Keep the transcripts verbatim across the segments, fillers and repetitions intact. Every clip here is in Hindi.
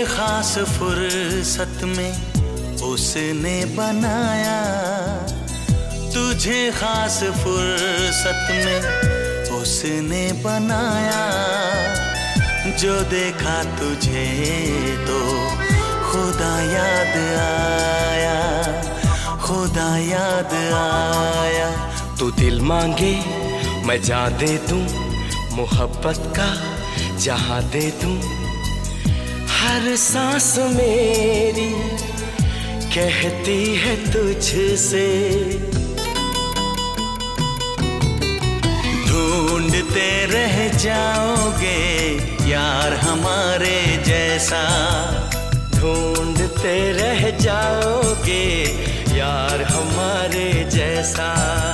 खास फुर्सत में उसने बनाया, तुझे खास फुर्सत में उसने बनाया। जो देखा तुझे तो खुदा याद आया, खुदा याद आया। तू दिल मांगे मैं जा दे दूं, मोहब्बत का जहां दे दूं। हर सांस मेरी कहती है तुझसे, ढूंढते रह जाओगे यार हमारे जैसा, ढूंढते रह जाओगे यार हमारे जैसा।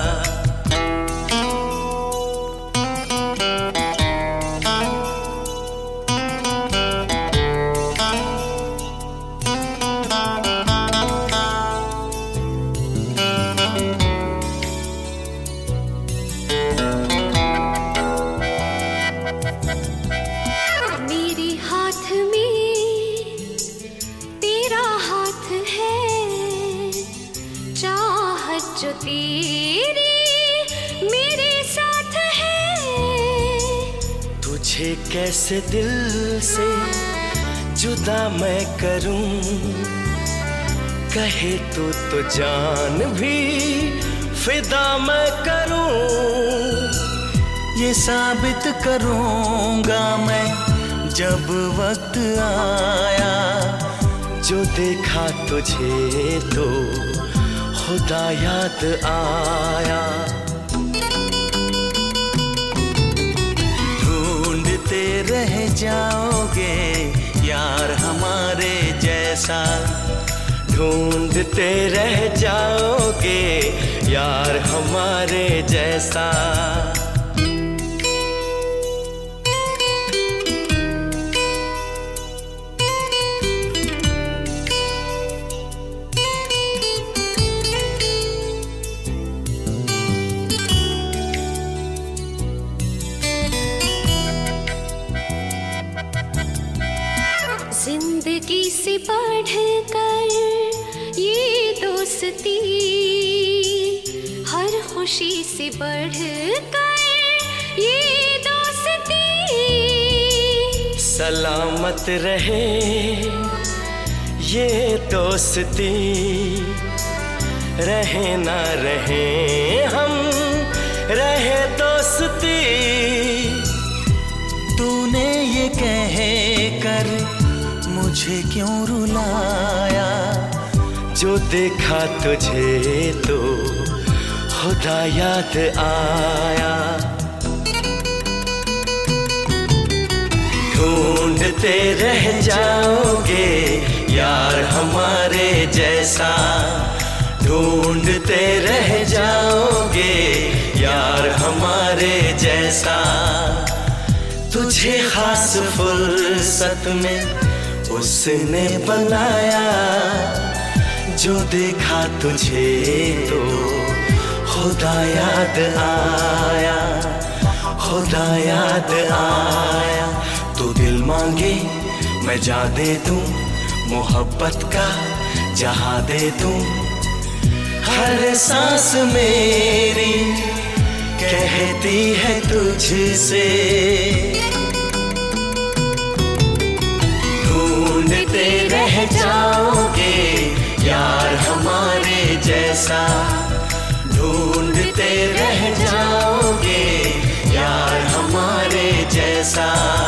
जो तेरी मेरे साथ है, तुझे कैसे दिल से जुदा मैं करूं। कहे तू तो जान भी फिदा मैं करूं। ये साबित करूंगा मैं जब वक्त आया, जो देखा तुझे तो खुदा याद आया। ढूंढते रह जाओगे यार हमारे जैसा, ढूंढते रह जाओगे यार हमारे जैसा। जिंदगी से बढ़कर ये दोस्ती, हर खुशी से बढ़कर ये दोस्ती। सलामत रहे ये दोस्ती, रहे ना रहे हम रहे दोस्ती। तूने ये कह कर मुझे क्यों रुलाया, जो देखा तुझे तो खुदा याद आया। ढूंढते रह जाओगे यार हमारे जैसा, ढूंढते रह जाओगे यार हमारे जैसा। तुझे खास फुर्सत में उसने बनाया, जो देखा तुझे तो खुदा याद आया, खुदा याद आया। तू दिल मांगे मैं जा दे दूं, मोहब्बत का जहां दे दूं। हर सांस मेरी कहती है तुझसे, ढूंढते रह जाओगे यार हमारे जैसा, ढूंढते रह जाओगे यार हमारे जैसा।